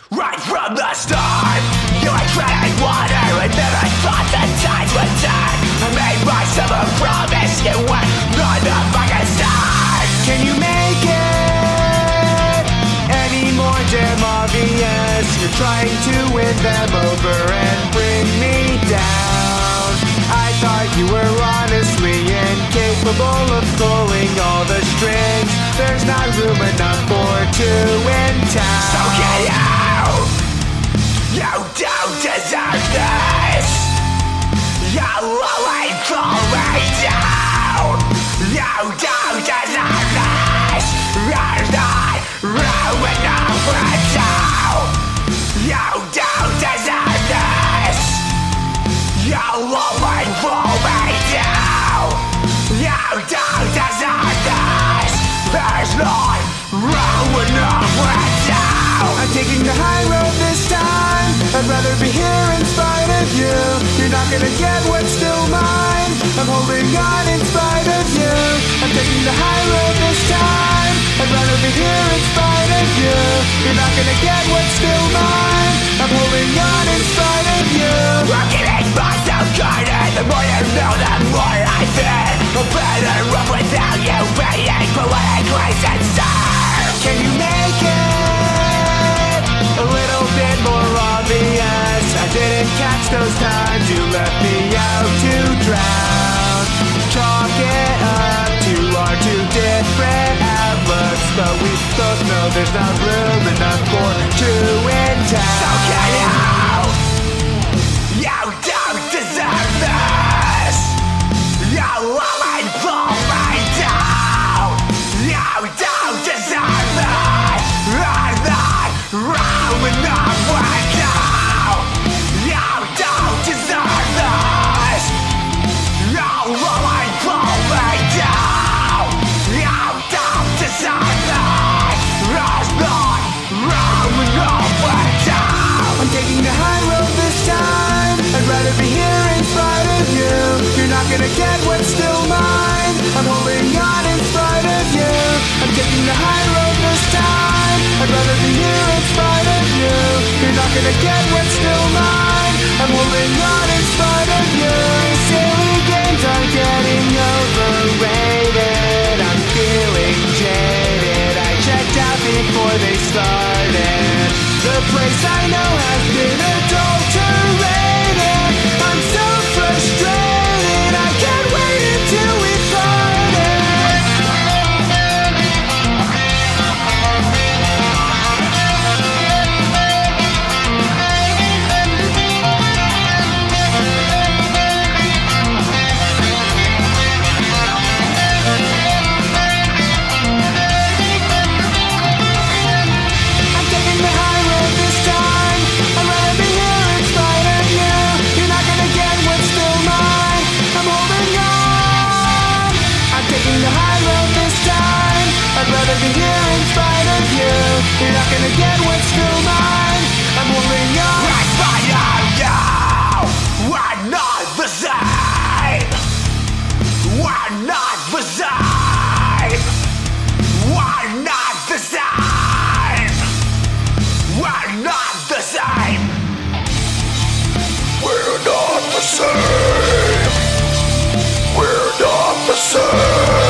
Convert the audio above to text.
Right from the start, you were treading water and never thought the tide would turn. I made myself a promise, you would not the fucking start. Can you make it any more damn obvious? You're trying to win them over and bring me down. I thought you were honestly incapable of pulling all the strings. There's not room enough for two in town. So get out! You don't deserve this! You'll only pull me down! You don't deserve this! You're not room enough for two! You don't deserve this! You'll only pull me down! You don't deserve this! There's not room enough for two! I'm taking the high road this time. I'd rather be here in spite of you. You're not gonna get what's still mine. I'm holding on in spite of you. I'm taking the high road this time. I'd rather be here in spite of you. You're not gonna get what's still mine. I'm holding on in spite of you. I'm getting myself harder. The more you know, the more I fear. I'm better off without you being politically sincere. Can you make it a little bit more obvious? I didn't catch those times you left me out to drown. Chalk it up to our two different outlooks, but we both know there's not room enough for two in town. So get out! You don't deserve this! You only pull me down! You don't deserve this! I'm not room enough for you! You don't deserve this! You only pull me down! You don't deserve this! There's not room enough for you! I'm taking the high road this time. I'd rather be here in spite of you. You're not gonna get what's still mine. I'm holding on in spite of you. I'm taking the high road this time. I'd rather be here in spite of you. You're not gonna get what's still mine. I'm holding on in spite of you. Silly games are getting overrated. I'm feeling jaded. I checked out before they started. The place I know has been adulterated. I'm so frustrated. I can't wait until we parted. I'm taking the high road this time. I'd rather be here in spite of you. You're not gonna get what's still mine. I'm holding on. I'm taking the high road this time. I'd rather be here in spite of you. You're not gonna get what's still mine. I'm holding on. In spite of you, we're not the same. We're not the same. We're not the same. We're not the same. We're not the same. We're not the same.